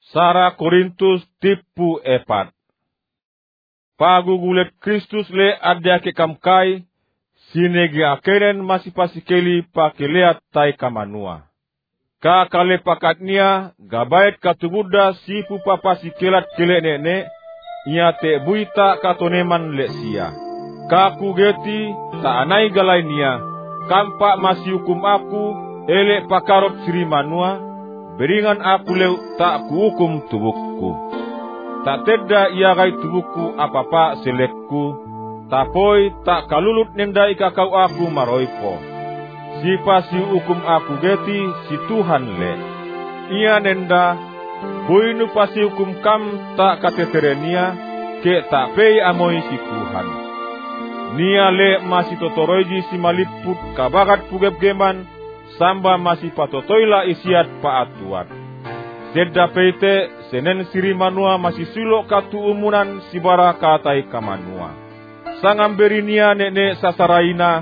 Sara Korintus tipu epat. Pagugulet Kristus le adya ke kamkai, sinegi akeren masih pasikeli pakeleat tai kamanua. Ka kale pakatnia, gabait katubuda sipu papasikelat kele nene, ia te buita katoneman lesia. Ka kugeti, ta anai galainia, kampak masih hukum aku, ele pakarot siri manua, beringan aku leu tak kuhukum tubuhku. Tak teda ia gai tubuhku apa-apa selekku, tapoi tak kalulut nenda ikakau aku maroipo. Sipa si hukum aku geti si Tuhan le. Ia nenda, buinu pasi hukum kam tak kateterenia, ke tak pei amoi si Tuhan. Nia le masih totoroiji si maliput kabagat pugep-geman, samba masih patotoila isiat paatuat. Sedda peite senen siri manua masih silok katu umunan sibara katai kamanua. Sangamberi nia nene sasaraina,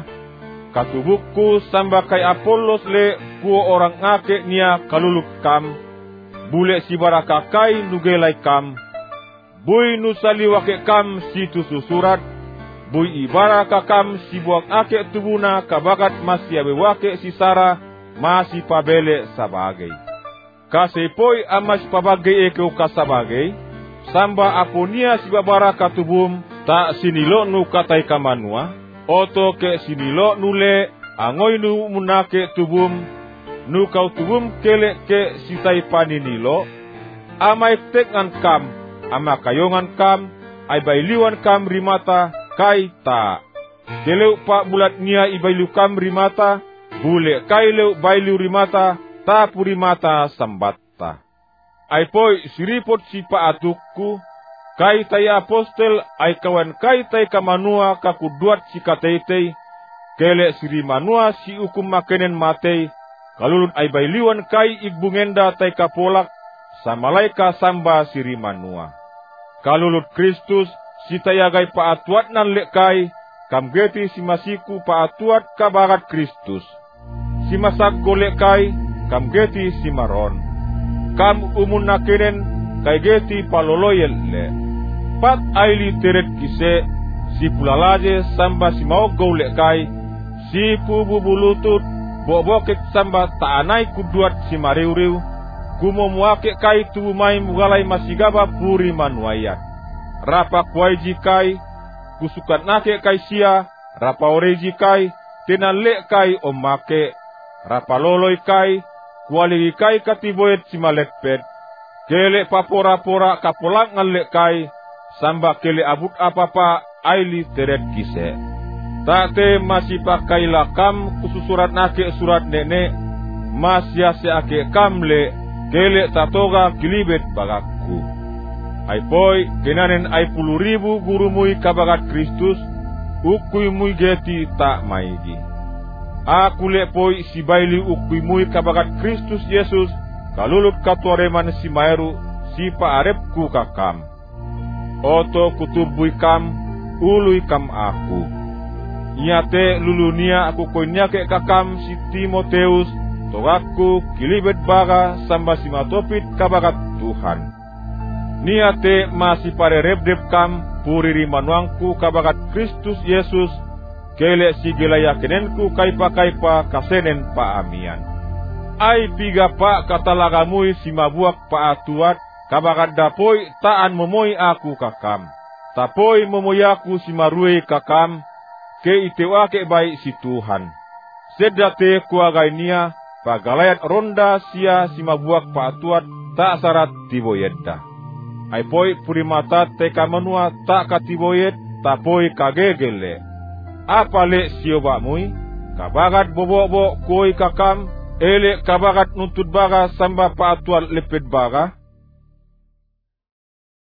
katubuku samba kai Apollos le kuo orang ngake nia kaluluk kam, bule sibara kakai nugelai kam, bui nusali wake kam situ susurat, bui ibara kakam si buang ake tubuna kabagat masih abe wake si Sara masih pabele sabagai. Kasepoi amas pabagai ekeu kasabagai, samba aponia si babara katubum tak sinilo nu katai kamanua, oto ke sinilo nule angoi nu munake tubum, nu kau tubum kele ke sitai paninilo, amai tekan kam, ama kayongan kam, ai bailiwan kam rimata, kai ta. Keleu pak bulat nia ibailu kam rimata, bule kai leu bailu rimata, ta purimata sambatta. Ai poi siripot si paatukku, kai tai apostel ai kawan kai tai kamanua kakuduat si kateitei, kele siri manua si ukum makenen matei, kalulut ai bailiwan kai igbungenda tai kapolak, samalaika samba siri manua. Kalulut Kristus si tayagai paatuat nan lekai, kamgeti si masiku paatuat kabarat Kristus. Si masak golek kai, kam geti si maron. Kam umun nakenen, kai geti paloloyel le. Pat aili teret kise, si pulalaje samba si mau golek kai, si pubu bulutut, bobokek samba taanai kuduat si mariuriu, kumomuake kai tubumai mugalai masigaba puri manuaya. Rapa kuaiji kai, kusukat nake kai sia, rapa oreji kai, tenale kai omake, rapa loloi kai, kualigi kai katiboyet si malepet, kele papora-pora kapolak ngalek kai, samba kele abut apa-apa aili teret kise. Tate masih pakai lakam kususurat nake surat nene, masya se ake kamle, kele tatoga kilibet bagakku. Ai poi kenanen ai 10,000 guru mui kabagat Kristus, ukui mui geti tak maigi. Aku le poi si baili ukui mui kabagat Kristus Yesus, kalulut katuareman si maeru, si paarepku kakam. Oto kutubui kam, ului kam aku. Iate lulunia aku koinya ke kakam si Timoteus, togaku kilibet baga samba si matopit kabagat Tuhan. Niate masih pare rebdep kam, puriri manuangku kabagat Kristus Yesus, kele si gelaya kenenku kaipa-kaipa kasenen pa amian. Ai piga pa katalagamui si mabuak pa atuat, kabagat dapoi taan momoi aku kakam. Tapoi momoi aku si marui kakam, ke itewake baik si Tuhan. Sedate kuagainia, pagalayat ronda sia si mabuak pa atuat, tak sarat tiboyedda. Ai poi purimata teka menua tak katiboyet, tapoi kagegele. Apa le sioba mui, kabagat bobo-bobo koi kakam, ele kabagat nuntut baga samba paatual lepet baga,